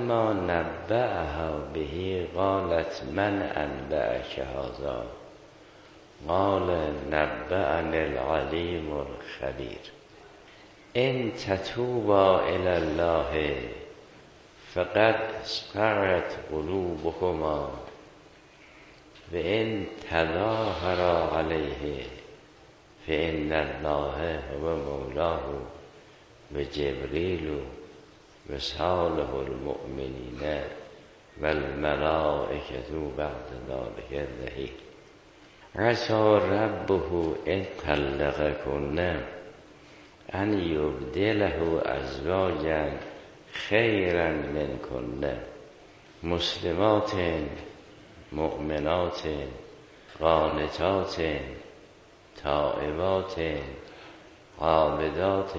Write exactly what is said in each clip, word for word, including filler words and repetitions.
فلما نبأها به قالت من انبأک هذا قال نبأنی العلیم الخبیر ان تتوبا الی الله فقد صغت قلوبكما و ان تظاهرا علیه فإن الله هو مولاه و جبریل و صالح المؤمنین و الملائکة بعد ذلك ظهیر عسى ربه ان طلقكن ان یبدله ازواجا خیرا منکن مسلمات مؤمنات قانتات تائبات عابدات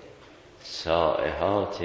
سائحات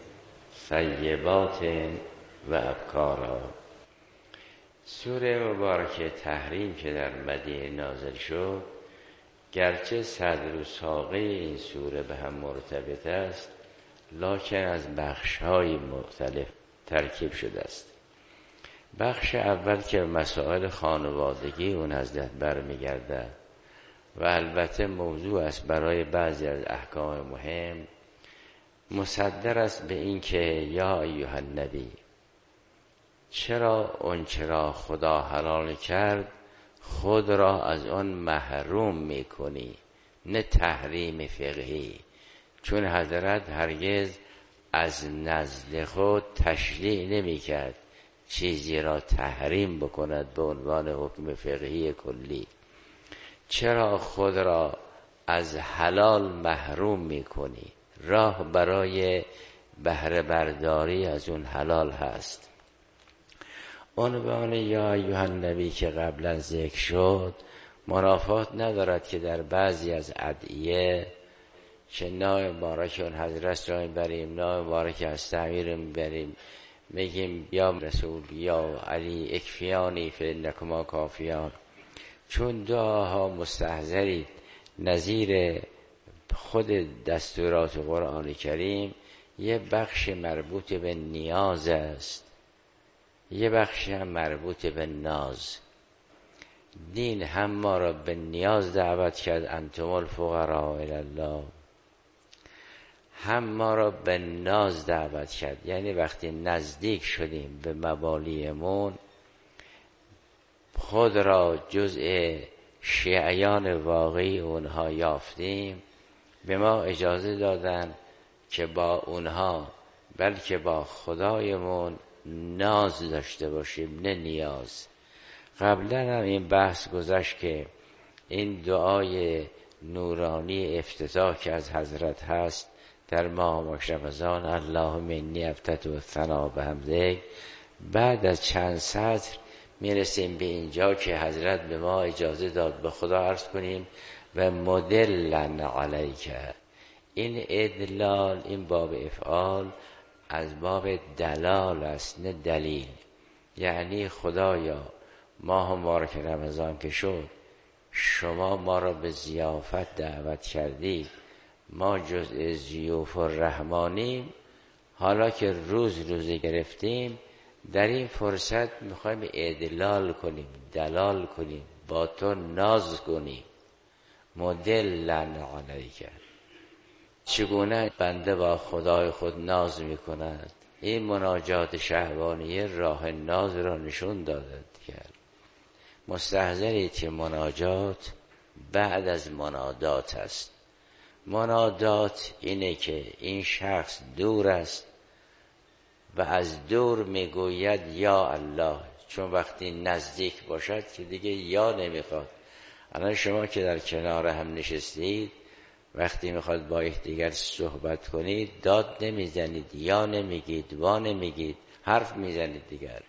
طیبات و ابکارا. سوره مبارکه تحریم که در مدینه نازل شد گرچه صدر و ساقه این سوره به هم مرتبط است لکن از بخش‌های مختلف ترکیب شده است. بخش اول که مسائل خانوادگی اون حضرت برمیگردد و البته موضوع است برای بعضی از احکام مهم، مصدر است به این که یا ایها النبی چرا اون چرا خدا حلال کرد خود را از آن محروم میکنی، نه تحریم فقهی، چون حضرت هرگز از نزد خود تشریع نمیکرد چیزی را تحریم بکند به عنوان حکم فقهی کلی. چرا خود را از حلال محروم میکنی؟ راه برای بهره برداری از اون حلال هست. عنوان یا ایها النبی که قبلا ذکر شد منافات ندارد که در بعضی از ادعیه که نام مبارک اون حضرت را میبریم، نام مبارک از تعمیر میبریم، میگیم یا رسول یا علی اکفیانی فانکما کافیان، چون دعاها مستحضرید نظیر خود دستورات قرآن کریم یه بخش مربوط به نیاز است، یه بخش هم مربوط به ناز. دین هم ما را به نیاز دعوت کرد انتم الفقراء الی الله، هم ما را به ناز دعوت کرد، یعنی وقتی نزدیک شدیم به مبالیمون خود را جزء شیعیان واقعی اونها یافتیم، به ما اجازه دادن که با اونها بلکه با خدایمون ناز داشته باشیم نه نیاز. قبلا هم این بحث گذشت که این دعای نورانی افتتاح که از حضرت هست در ماه ماه رمضان، اللهم انی افتتح الثنا بحمدک، بعد از چند سطر میرسیم به اینجا که حضرت به ما اجازه داد به خدا عرض کنیم و مدلن علیک. این ادلال، این باب افعال از باب دلال است نه دلیل. یعنی خدایا ماه مبارک رمضان که شد شما ما را به ضیافت دعوت کردی، ما جزء ضیوف الرحمانیم، حالا که روز روزه گرفتیم در این فرصت میخوایم ادلال کنیم، دلال کنیم، با تو ناز کنیم. مدلن علیک، چگونه بنده با خدای خود ناز میکند؟ این مناجات شهوانیه راه ناز را نشون دادد کرد. مستحضرید که مناجات بعد از منادات است. منادات اینه که این شخص دور است و از دور میگوید یا الله، چون وقتی نزدیک باشد که دیگه یا نمیخواد. الان شما که در کنار هم نشستید وقتی میخواد با یکدیگر صحبت کنید داد نمیزنید، یا نمیگید، وا نمیگید، حرف میزنید دیگر.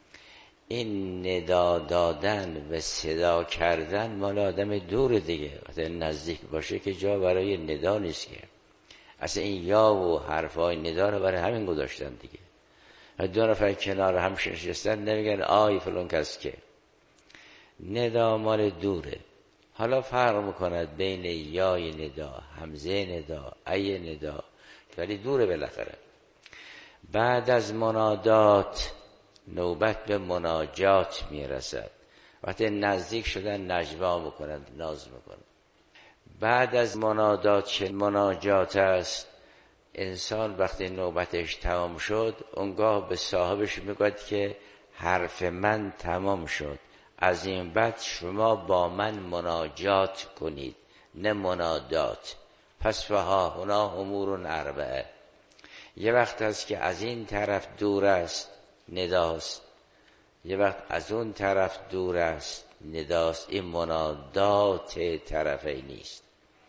این ندا دادن و صدا کردن مال آدم دور دیگه. وقتی نزدیک باشه که جا برای ندا نیست که. اصلا این یا و حرفای ندا رو برای همین گذاشتن دیگه. و دو نفر کنار هم نشستن نمیگن آی فلان کس که. ندا مال دوره. حالا فرق میکند بین یای ندا، همزه ندا، ای ندا، ولی دوره بالاخره. بعد از منادات نوبت به مناجات میرسد. وقتی نزدیک شدن نجوا میکنند، ناز میکنند. بعد از منادات که مناجات است، انسان وقتی نوبتش تمام شد اونگاه به صاحبش میگوید که حرف من تمام شد، از این بعد شما با من مناجات کنید نه منادات. پس فها هنا امور اربعه. یه وقت هست که از این طرف دور است، نداست. یه وقت از اون طرف دور است، نداست. این منادات طرفی نیست.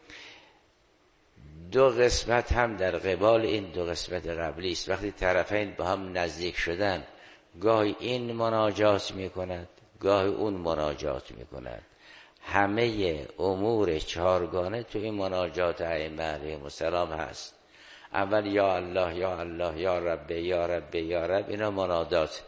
دو قسمت هم در قبال این دو قسمت قبلی است. وقتی طرفین با هم نزدیک شدن، گاهی این مناجات می کند، گاهی اون مناجات می کند. همه امور چهارگانه تو این مناجات ائمه علیهم السلام هست. اول یا الله یا الله، یا رب یا رب یا رب، اینا منادات.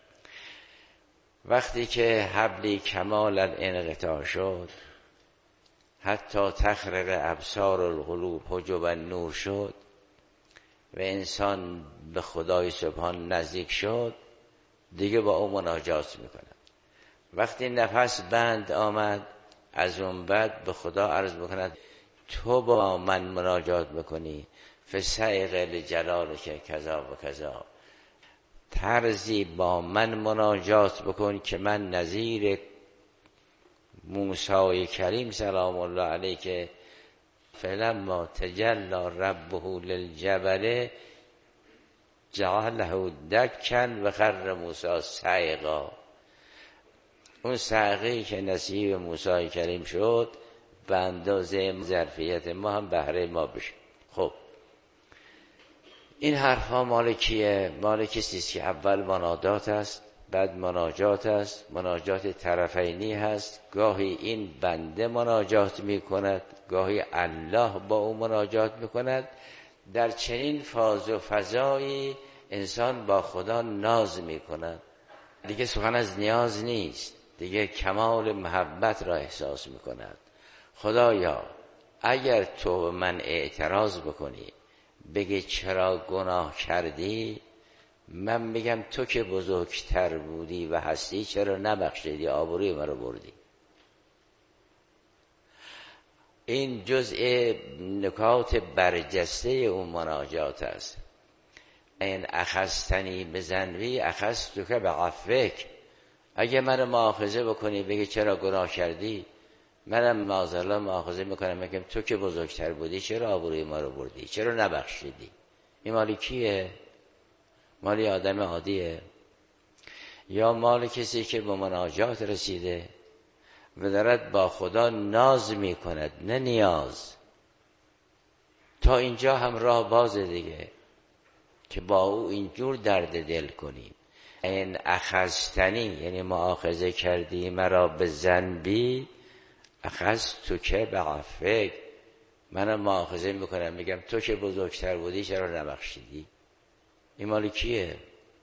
وقتی که حبلی کمال انقطاع شد، حتی تخرق ابصار القلوب حجب نور شد و انسان به خدای سبحان نزدیک شد، دیگه با اون مناجات میکنه. وقتی نفس بند آمد، از اون بعد به خدا عرض میکند تو با من مناجات میکنی، فسائق لجلال که کذا و کذا، طرزی با من مناجات بکن که من نظیر موسی کریم سلام الله علیه که فلما تجلی ربه للجبل جعله دکا و خر موسی صعقا. اون صعقی که نصیب موسی کریم شد به اندازه ظرفیت ما هم بهره ما بشه. خب این حرفا مال کیه؟ مال کسی است که اول منادات است، بعد مناجات است. مناجات طرفینی هست، گاهی این بنده مناجات می کند، گاهی الله با او مناجات می کند. در چنین فاز و فضایی انسان با خدا ناز می کند، دیگه سخن از نیاز نیست، دیگه کمال محبت را احساس می کند. خدایا اگر تو من اعتراض بکنی، بگی چرا گناه کردی، من میگم تو که بزرگتر بودی و هستی چرا نبخشیدی، آبروی من رو بردی. این جزء نکات برجسته اون مناجات است. این اخذتنی بزنوی اخذتو که به عفوک، اگه من مؤاخذه بکنی بگی چرا گناه کردی، منم معاذالله مؤاخذه میکنم میگم تو که بزرگتر بودی چرا آبروی ما رو بردی، چرا نبخشیدی. این مالی کیه؟ مالی آدم عادیه یا مال کسی که به مناجات رسیده و دارد با خدا ناز میکند نه نیاز؟ تا اینجا هم راه بازه دیگه که با او اینجور درد دل کنیم. این اخذتنی یعنی مؤاخذه کردی مرا به ذنبی، اخذتو که به عفوک، منم مؤاخذه میکنم میگم تو که بزرگتر بودی چرا نبخشیدی. این مال کیه؟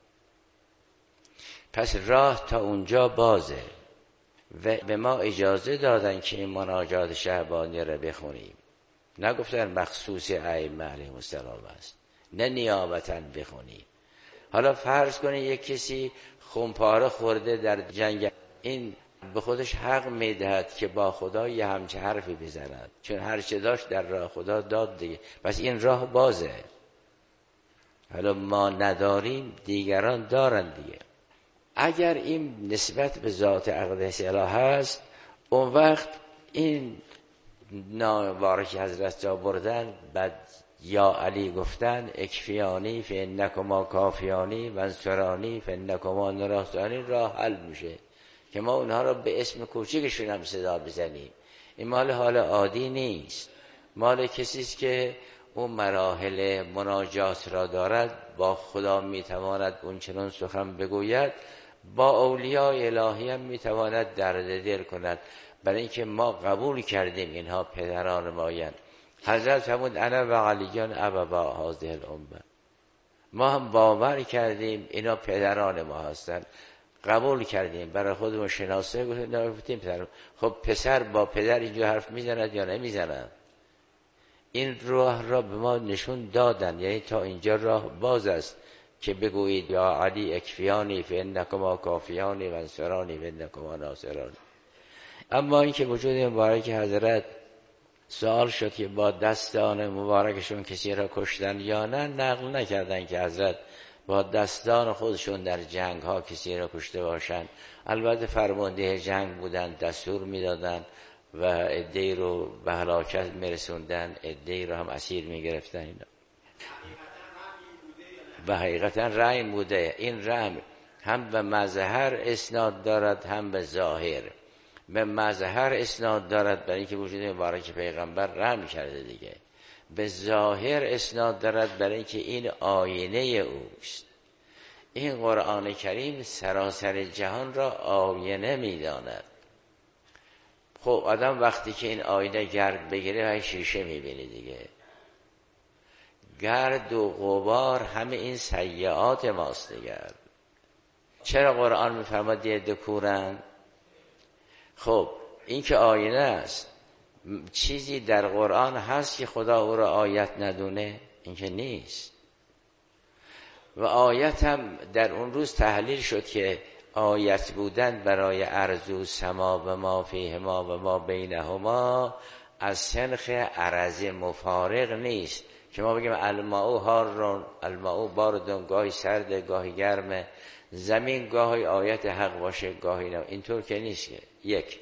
پس راه تا اونجا بازه و به ما اجازه دادن که این مناجات شعبانی را بخونیم. نگفتن مخصوص ائمه علیهم السلام است، نه نیابتا بخونیم. حالا فرض کنید یک کسی خونپاره خورده در جنگ، این به خودش حق میدهد که با خدا یه همچه حرفی بزند، چون هر چه داشت در راه خدا داد دیگه. پس این راه بازه. حالا ما نداریم دیگران دارن دیگه. اگر این نسبت به ذات اقدس اله هست، اون وقت این نامواره که حضرت جا بردن، بعد یا علی گفتن اکفیانی فانکما کافیانی و انصرانی فانکما نراستانی، راه حل میشه که ما اونها را به اسم کوچکشون هم صدا بزنیم. این مال حال عادی نیست، مال کسی است که اون مراحل مناجات را دارد، با خدا میتواند اون چنان سخن بگوید، با اولیاء الهی هم میتواند درد دل کند. برای اینکه ما قبول کردیم اینها پدران مایند. حضرت فرمود انا و علیان ابوا هذه الامه، ما هم باور کردیم اینا پدران ما هستند، قبول کردیم، برای خودمون شناسه گفتیم پدر. خب پسر با پدر اینجا حرف میزند یا نمیزند؟ این راه را به ما نشون دادن، یعنی تا اینجا راه باز است که بگویید یا علی اکفیانی فانکما کافیانی و انصرانی فانکما ناصرانی. اما این که وجود مبارک حضرت سوال شد که با دستان مبارکشون کسی را کشتن یا نه، نقل نکردن که حضرت با دستان خودشون در جنگ ها کسی را کشته باشند. البته فرمانده جنگ بودن، دستور میدادن و عده‌ای رو به هلاکت میرسوندن، عده‌ای رو هم اسیر میگرفتن. اینا و حقیقتا رحم بوده. این رحم هم به مظهر اسناد دارد هم به ظاهر. به مظهر اسناد دارد برای اینکه وجود مبارک پیغمبر رحم کرده دیگه. به ظاهر اسناد دارد برای اینکه این آینه اوست. این قرآن کریم سراسر جهان را آینه میداند. خب آدم وقتی که این آینه گرد بگیره های شیشه میبینی دیگه. گرد و غبار همه این سیئات ماست دیگه. چرا قرآن میفرماد یه دکورن؟ خب این که آینه است، چیزی در قرآن هست که خدا او را آیت ندونه؟ این که نیست. و آیت هم در اون روز تحلیل شد که آیت بودن برای ارض و سما و ما فیهما و ما بینهما از سنخ عرض مفارق نیست که ما بگیم الماء حارون الماء باردون، گاهی سرده گاهی گرمه، زمین گاهی آیت حق باشه گاهی نه. اینطور که نیست. که یک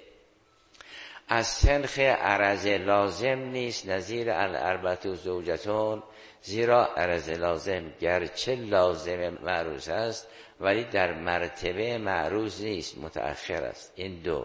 از سنخ عرض لازم نیست نظیر الاربعه و زوجتون، زیرا عرض لازم گرچه لازم معروض است ولی در مرتبه معروض نیست، متأخر است. این دو.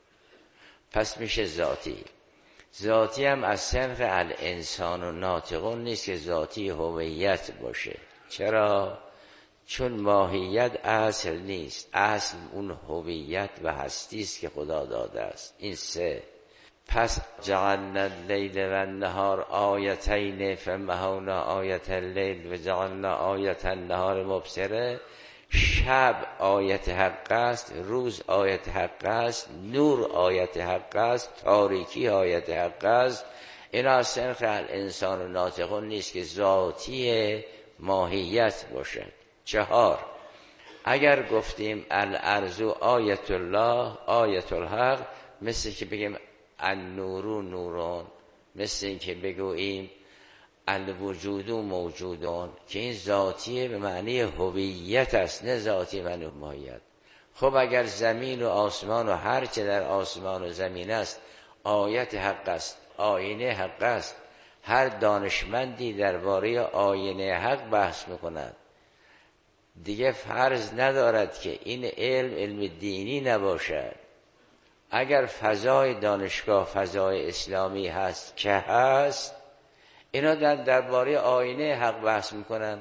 پس میشه ذاتی. ذاتی هم از سنخ الانسان و ناطقون نیست که ذاتی هویت باشه. چرا؟ چون ماهیت اصل نیست. اصل اون هویت و هستی است که خدا داده است. این سه. پس جعلنا اللیل و النهار آیتین فمحونا آیت اللیل و جعلنا آیت النهار مبصره. شب آیت حق است، روز آیت حق است، نور آیت حق است، تاریکی آیت حق است. اینا از سنخ الانسان و ناطقون نیست که ذاتی ماهیت باشد. چهار، اگر گفتیم الارض آیت الله آیت الحق، مثل که بگیم النور نورون، مثل این که بگوییم الوجود موجودون، که این ذاتیه به معنی هویت است، نه ذاتی به معنی ماهیت. خب اگر زمین و آسمان و هر چه در آسمان و زمین است آیت حق است، آینه حق است، هر دانشمندی درباره آینه حق بحث میکند، دیگه فرض ندارد که این علم علم دینی نباشد. اگر فضای دانشگاه فضای اسلامی هست که هست، اینا در درباره آینه حق بحث میکنن.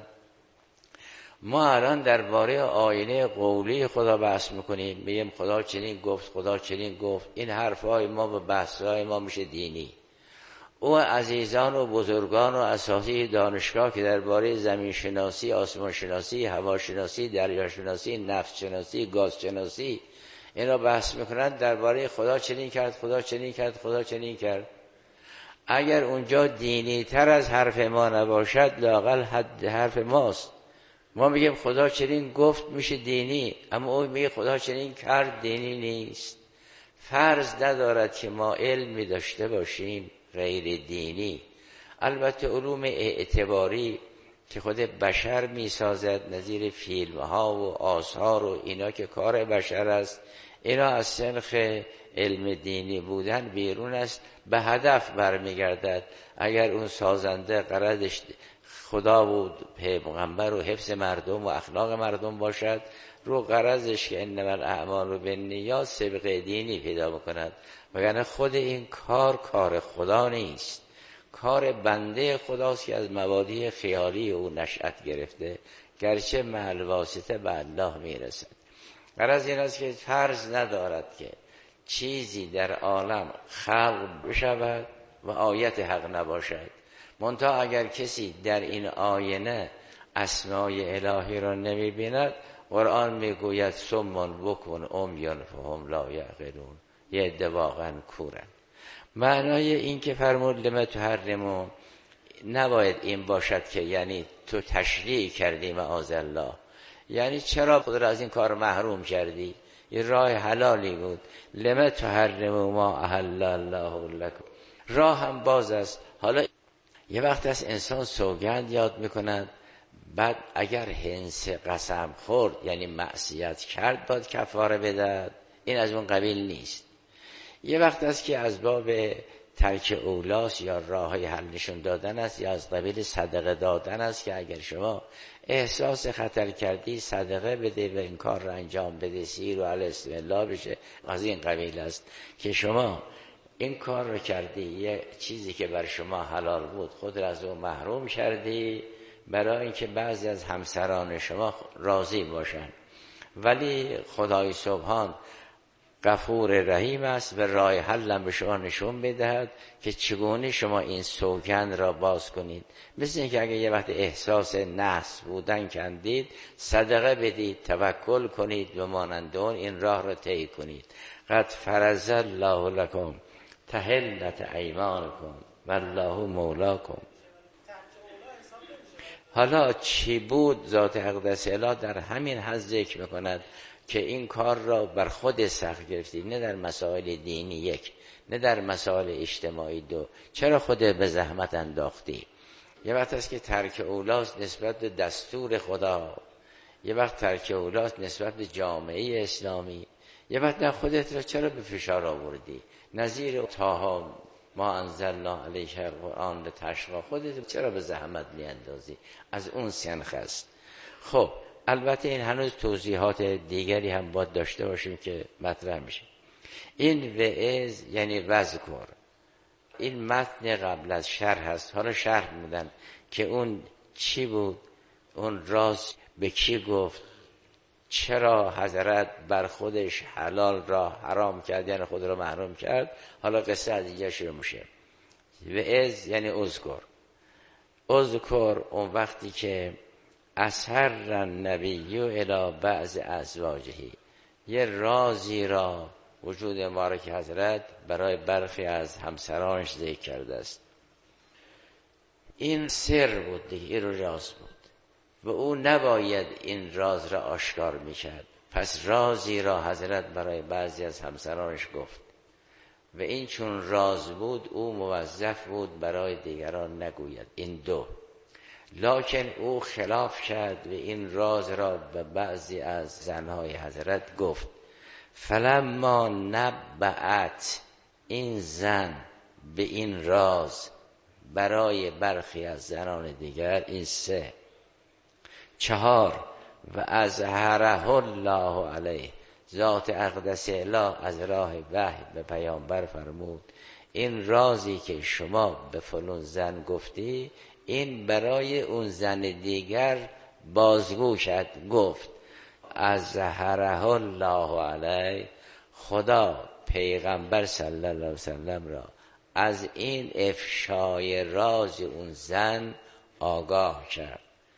ما الان درباره آینه قولی خدا بحث میکنیم، میگیم خدا چنین گفت، خدا چنین گفت. این حرفای ما و بحثای ما میشه دینی. او عزیزان و بزرگان و اساتید دانشگاه که درباره زمین شناسی، آسمان شناسی، هوا شناسی، دریا شناسی، نفت شناسی، گاز شناسی اینا بحث میکنن درباره خدا چنین کرد، خدا چنین کرد، خدا چنین کرد. اگر اونجا دینی تر از حرف ما نباشد، لااقل حد حرف ماست. ما میگیم خدا چنین گفت میشه دینی، اما او میگه خدا چنین کرد دینی نیست. فرض ندارد که ما علمی داشته باشیم غیر دینی. البته علوم اعتباری که خود بشر میسازد، نظیر فیلم ها و آثار و اینا که کار بشر است، اینا از سنخ علم دینی بودن بیرون است، به هدف برمیگردد. اگر اون سازنده قرارش خدا و پیغمبر و حفظ مردم و اخلاق مردم باشد، رو غرضش که انما الاعمال بالنیات سبق دینی پیدا میکند. وگرنه خود این کار کار خدا نیست، کار بنده خداست که از مبادی خیالی او نشأت گرفته، گرچه محل واسطه به الله میرسد. غرض این است که فرض ندارد که چیزی در عالم خلق بشود و آیت حق نباشد. منتها اگر کسی در این آینه اسمای الهی را نمی بیند، قرآن میگوید سمون بکن امیان فهم لا یعقلون، یه عده واقعا کورن. معنای این که فرمود لما تحرمون، نباید این باشد که یعنی تو تشریع کردی معاذالله، یعنی چرا خود را از این کار محروم کردی؟ این راه حلالی بود. لم تحرم ما احل الله لکم، راه هم باز است. حالا یه وقت از انسان سوگند یاد میکند، بعد اگر هنس قسم خورد یعنی معصیت کرد باید کفاره بدهد، این از اون قبیل نیست. یه وقت است که از باب ترک اولاس یا راه های حل نشون دادن است، یا از قبیل صدقه دادن است که اگر شما احساس خطر کردی صدقه بده و این کار را انجام بده، سیر و علی اسم الله بشه. از این قبیل است که شما این کار رو کردی، یه چیزی که بر شما حلال بود خود را از اون محروم کردی برای اینکه بعضی از همسران شما راضی باشن. ولی خدای سبحان غفور رحیم است و راه حل هم به شما نشون بدهد که چگونه شما این سوگند را باز کنید. مثل اینکه اگه یه وقت احساس نحس بودن کندید، صدقه بدید، توکل کنید و مانند اون این راه را طی کنید. قد فرض الله لکم تحلت ایمانکم والله مولاکم. حالا چی بود ذات اقدس اله در همین حد ذکر میکند که این کار را بر خود سخت گرفتی، نه در مسائل دینی یک، نه در مسائل اجتماعی دو. چرا خود به زحمت انداختی؟ یه وقت است که ترک اولاست نسبت به دستور خدا، یه وقت ترک اولاست نسبت به جامعه اسلامی، یه وقت نه خودت را چرا به فشار آوردی؟ نظیر طه ما انزلنا علیک القرآن لتشقی، خودت چرا به زحمت میاندازی؟ از اون سنخ است. خب البته این هنوز توضیحات دیگری هم باید داشته باشیم که مطرح میشه. این وعظ یعنی وذکر، این متن قبل از شرح هست. حالا شرح میدن که اون چی بود، اون راز به کی گفت، چرا حضرت بر خودش حلال را حرام کرد یعنی خود را محروم کرد. حالا قصه از اینجا شروع میشه. وعظ یعنی اذکر. اذکر اون وقتی که اسر النبی الی بعض ازواجه، یه رازی را وجود مبارک حضرت برای برخی از همسرانش ذکر کرده است. این سر بود دیگه، این راز بود و او نباید این راز را آشکار میکرد. پس رازی را حضرت برای بعضی از همسرانش گفت و این چون راز بود او موظف بود برای دیگران نگوید. این دو. لکن او خلاف کرد و این راز را به بعضی از زنهای حضرت گفت. فلما نبعت، این زن به این راز برای برخی از زنان دیگر. این سه. چهار، و اظهره الله علیه، ذات اقدس اله از راه وحی به پیامبر فرمود این رازی که شما به فلان زن گفتی این برای اون زن دیگر بازگو شد. گفت اظهره الله علیه، خدا پیغمبر صلی الله علیه وسلم را از این افشای راز اون زن آگاه کرد.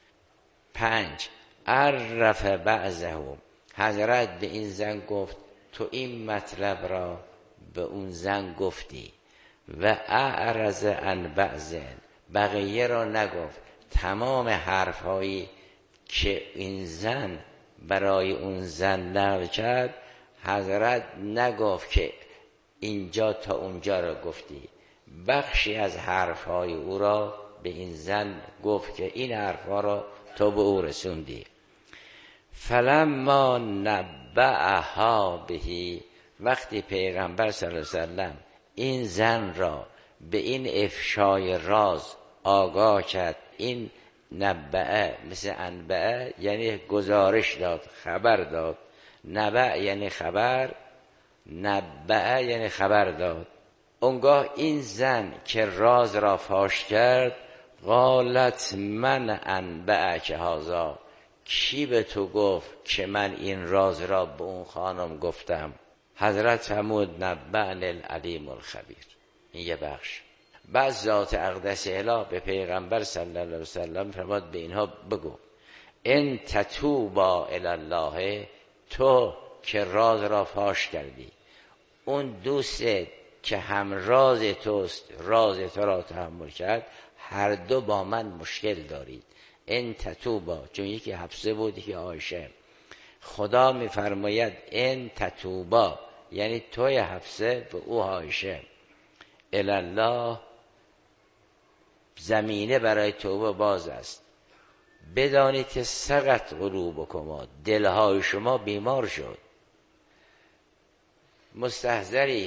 پنج، عرف بعضه، حضرت به این زن گفت تو این مطلب را به اون زن گفتی و اعرض عن بعضن، بقیه را نگفت. تمام حرفهایی که این زن برای اون زن نقل کرد حضرت نگفت که اینجا تا اونجا را گفتی، بخشی از حرفهای او را به این زن گفت که این حرفها را تو به او رسوندی. فلما نبعها بهی، وقتی پیغمبر صلی الله علیه وسلم این زن را به این افشای راز آگاه کرد. این نبعه مثل انبعه یعنی گزارش داد، خبر داد. نبع یعنی خبر، نبعه یعنی خبر داد. اونگاه این زن که راز را فاش کرد قالت من انبعک هذا، کی به تو گفت که من این راز را به اون خانم گفتم؟ حضرت فرمود نبأنی العلیم الخبیر. این یه بخش. بعد ذات اقدس اله به پیغمبر صلی الله علیه وسلم فرمود به اینها بگو ان تتوبا الی الله، تو که راز را فاش کردی، اون دوست که هم راز توست راز تو را تحمل کرد، هر دو با من مشکل دارید. ان تتوبا، چون یکی حفصه بود یکی عایشه. خدا میفرماید ان تتوبا، یعنی توی حفصه و او عایشه، الله، زمینه برای توبه باز است. بدانید که سقط قلوبکما، دلهای شما بیمار شد. مستحضرید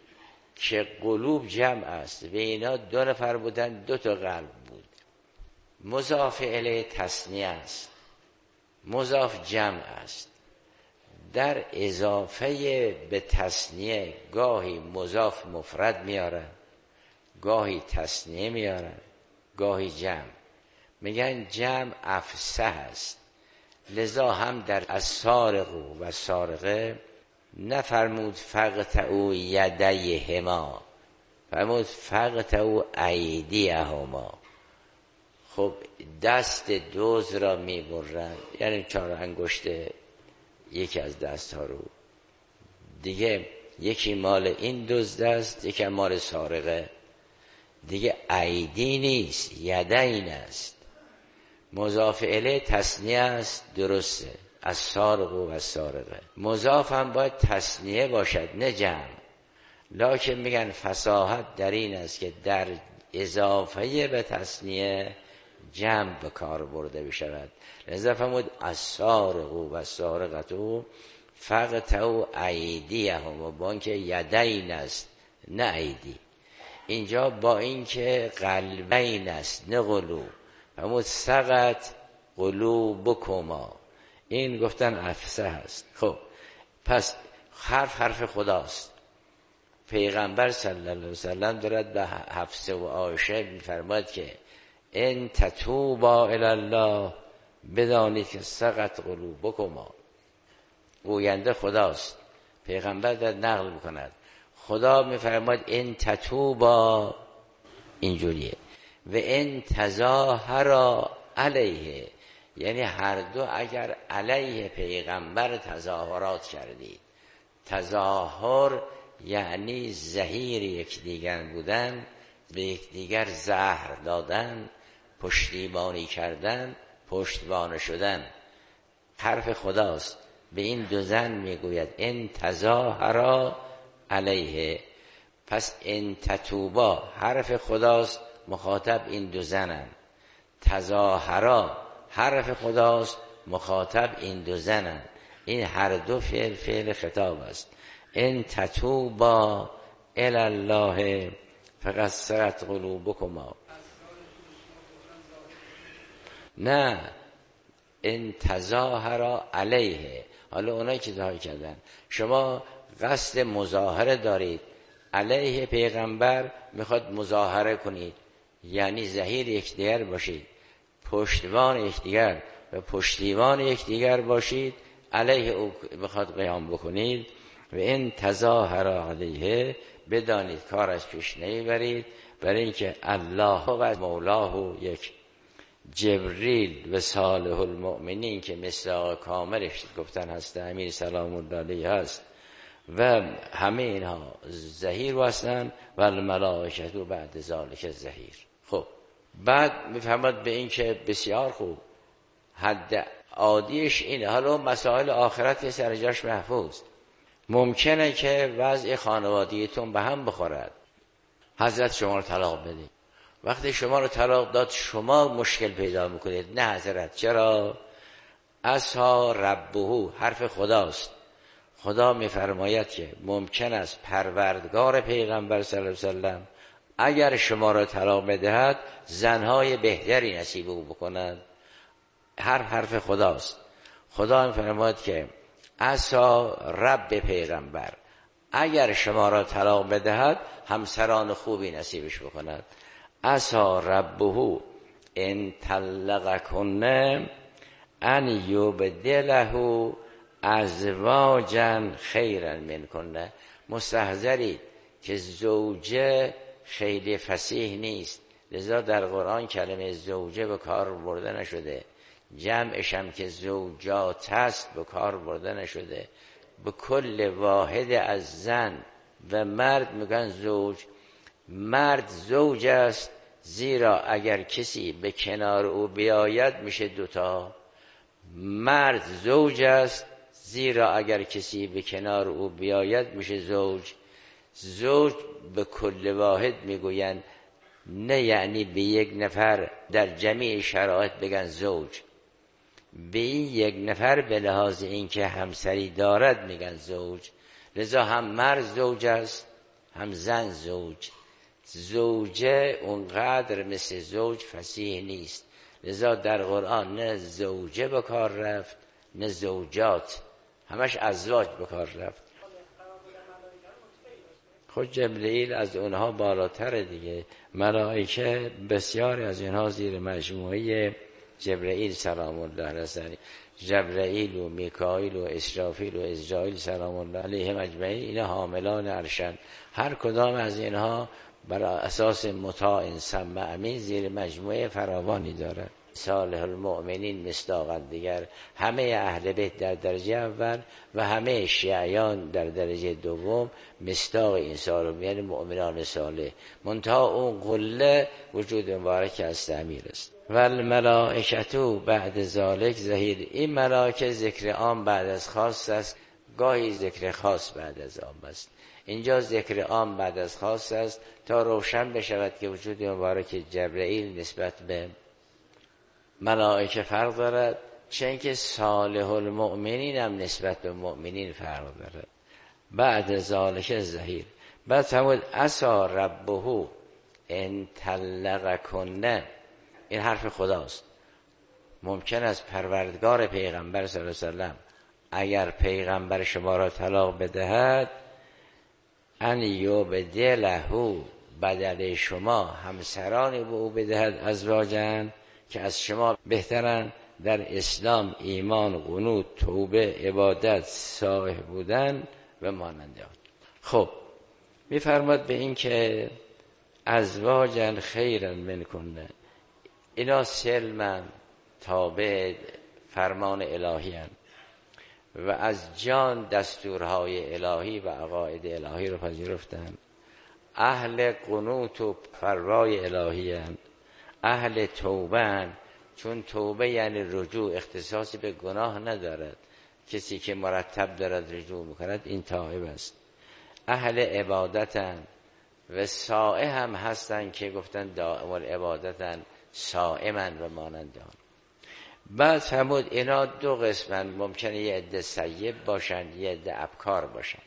که قلوب جمع است و اینا دو نفر بودن، دو تا قلب بود. مضاف الیه تثنیه است، مضاف جمع است. در اضافه به تثنیه گاهی مضاف مفرد میارن، گاهی تثنیه میارن، گاهی جمع. میگن جمع افسح است. لذا هم در السارق و سارقه نفرمود فقطعوا یدیهما، فرمود فقطعوا ایدیهما. خب دست دزد را میبرن، یعنی چهار انگشت یکی از دست ها رو دیگه، یکی مال این دزد است یکی مال سارقه دیگه. ایدی نیست، یدین است. مضاف الیه تثنیه است، درسته، از سارق و از سارقه. مضاف هم باید تثنیه باشد نه جمع. لکن میگن فصاحت در این است که در اضافه به تثنیه جمع به کار برده بشود. لذا فرمود از سارق و سارقتو فقطعوا ایدیهم، و با اینکه یدین است نه ایدی. اینجا با اینکه قلبین است نه قلوب، فرمود سقط قلوبکما. این گفتن افسح است. خب پس حرف حرف خداست. پیغمبر صلی الله علیه وسلم دارد به حفصه و عایشه میفرماید که ان تتوبا الی الله، بدانید که سقط قلوبکما. گوینده خداست، پیغمبر در نقل میکند. خدا میفرماید ان تتوبا، اینجوریه. و ان تظاهرا علیه، یعنی هر دو اگر علیه پیغمبر تظاهرات کردید. تظاهر یعنی زهیر یکدیگر بودن، به یکدیگر زهر دادن، پشتیبانی کردن، پشتوانه شدن. حرف خداست. به این دو زن میگوید ان تظاهرا علیه. پس ان تتوبا حرف خداست، مخاطب این دو زنن. تظاهرا حرف خداست، مخاطب این دو زنن. این هر دو فعل فعل خطاب است. ان تتوبا الی الله فقد سقط قلوبکما. نه، ان تظاهرا علیه. حالا اونایی که ظاهر کردن، شما قصد مظاهره دارید علیه پیغمبر، میخواد مظاهره کنید، یعنی ظهیر یکدیگر باشید، پشتوان یکدیگر و پشتیبان یکدیگر باشید، علیه او میخواد قیام بکنید. و این تظاهر علیه، بدانید کارش پیش نمیبرید، برای اینکه الله و مولاه یک، جبریل و صالح المؤمنین که مصداق کاملش گفتن هست امیر سلام الله علیه هست و همه اینها ظهیر واسن و الملائکه و بعد ذالک ظهیر. خب بعد میفهمد به این که بسیار خوب، حد عادیش اینه. حالا مسائل آخرت یه سر جاش محفوظ. ممکنه که وضع خانوادگیتون به هم بخورد، حضرت شما رو طلاق بده. وقتی شما رو طلاق داد شما مشکل پیدا میکنید. نه حضرت، چرا؟ اسها ربهو حرف خداست. خدا میفرماید که ممکن است پروردگار پیغمبر صلی الله علیه وسلم اگر شما را طلاق بدهد زنهای بهتری نصیب او بکند. هر حرف خداست. خدا میفرماید که عسا رب پیغمبر اگر شما را طلاق بدهد همسران خوبی نصیبش بکند. عسا ربه ان طلقکن ان یبدله ازواجا خیرا منکن. مستحضرید که زوجه خیلی فصیح نیست، لذا در قرآن کلمه زوجه به کار برده نشده، جمعش هم که زوجات هست به کار برده نشده. به کل واحد از زن و مرد میگن زوج. مرد زوج است، زیرا اگر کسی به کنار او بیاید میشه دوتا. مرد زوج است، زیرا اگر کسی به کنار او بیاید میشه زوج. زوج به کل واحد میگوین، نه یعنی به یک نفر در جمیع شرایط بگن زوج، به این یک نفر به لحاظ اینکه همسری دارد میگن زوج. لذا هم مرد زوج است هم زن زوج. زوجه اونقدر مثل زوج فصیح نیست، لذا در قرآن نه زوجه به کار رفت نه زوجات، همش ازواج به کار رفت. خود جبرئیل از اونها بالاتر دیگه. ملائکه بسیاری از اینها زیر مجموعه جبرئیل سلام الله علیه، جبرئیل و میکائیل و اسرافیل و اسرائیل سلام الله علیهم اجمعین، اینا حاملان عرشن. هر کدام از اینها بر اساس مطاع سمع امین زیر مجموعه فراوانی دارد. صالح المؤمنین مصداقاً دیگر، همه اهل بیت در درجه اول و همه شیعیان در درجه دوم مصداق این صالح، یعنی مؤمنان صالح. منتها اون قله وجود مبارک از امیر است. و الملائکتو بعد ذالک ظهیر، این ملائکه ذکر عام بعد از خاص است، گاهی ذکر خاص بعد از عام است. اینجا ذکر عام بعد از خاص است تا روشن بشود که وجود مبارک جبرئیل نسبت به ملائکه فرق دارد، چه اینکه صالح المؤمنین هم نسبت به مؤمنین فرق دارد. بعد ذالک ظهیر. بعد فرمود عسی ربه ان طلقکن، این حرف خداست. ممکن است پروردگار پیغمبر صلی الله علیه وسلم اگر پیغمبر شما را طلاق بدهد، ان یبدله بدل شما همسرانی به او بدهد ازواجن که از شما بهترن در اسلام، ایمان، قنوت، توبه، عبادت صالح بودن و مانند آن. خب میفرماد به این که ازواجن خیرا منکنه، اینا سلمن تابع فرمان الهی هن و از جان دستورهای الهی و عقاید الهی رو پذیرفتن. اهل قنوت و فرای الهی هن، اهل توبه هن، چون توبه یعنی رجوع، اختصاصی به گناه ندارد. کسی که مرتب دارد رجوع میکند این تائب است. اهل عبادتن و سائه هم هستن که گفتن دائم العبادتن صائمن و مانند آن. بعد فرمود اینا دو قسمن، ممکنه یه عده سیب باشن یه عده ابکار باشن.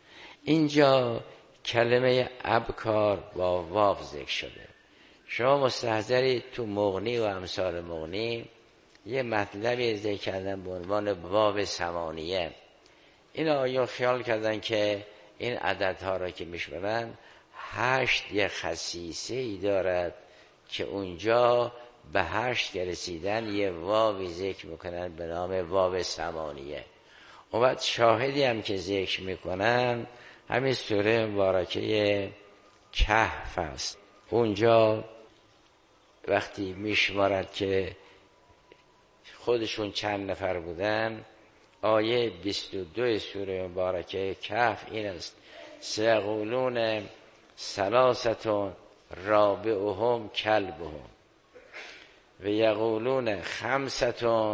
اینجا کلمه ابکار با واو ذکر شده. شما مستحضرید تو مغنی و امثال مغنی یه مطلبی ذکر کردن به عنوان واو ثمانیه. این آیون خیال کردن که این عددها را که میشمرن هشت یه خصیصه ای دارد که اونجا به هشت که رسیدن یه واوی ذکر میکنن به نام واو ثمانیه. و بعد شاهدی هم که ذکر میکنن همین سوره مبارکه کهف است. اونجا وقتی میشمارد که خودشون چند نفر بودن، آیه بیست و دو سوره مبارکه کهف این است: سیقولون ثلاثة رابعهم کلبهم و یقولون خمسة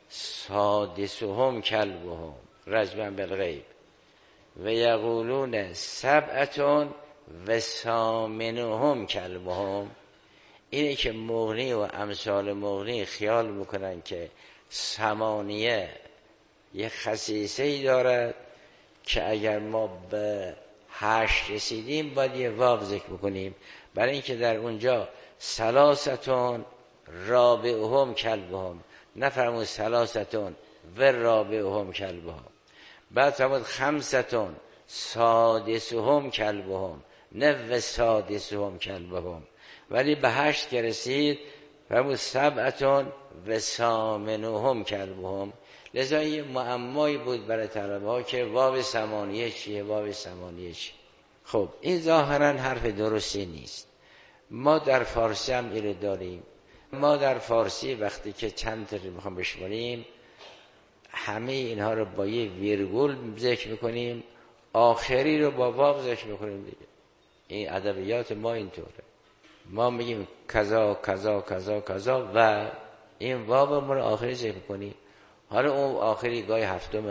سادسهم کلبهم رجما بالغیب و یقولون سبعة و ثامنهم کلبهم. اینه که مغنی و امثال مغنی خیال میکنن که ثمانیه یه خصیصه‌ای دارد که اگر ما به هشت رسیدیم باید یه واو ذکر بکنیم، برای اینکه در اونجا ثلاثتون رابعهم کلبهم، نفرمود ثلاثتون و رابعهم کلبهم. بعد فرمود خمستون سادسهم کلبهم، نه و سادسهم کلبهم. ولی به هشت که رسید فرمود سبعتون و ثامنهم کلبهم. لذا یه معمایی بود برای طلبه ها که واو ثمانیه چیه، واو ثمانیه چیه. خب این ظاهرا حرف درستی نیست. ما در فارسی هم اینو داریم. ما در فارسی وقتی که چند تا میخوام بشماریم همه اینها رو با یه ویرگول ذکر میکنیم، آخری رو با واو ذکر میکنیم دیگه. این ادبیات ما اینطوره. ما میگیم کذا کذا کذا کذا و این واو ما رو آخری ذکر کنیم. حالا اون آخری گاهی هفتم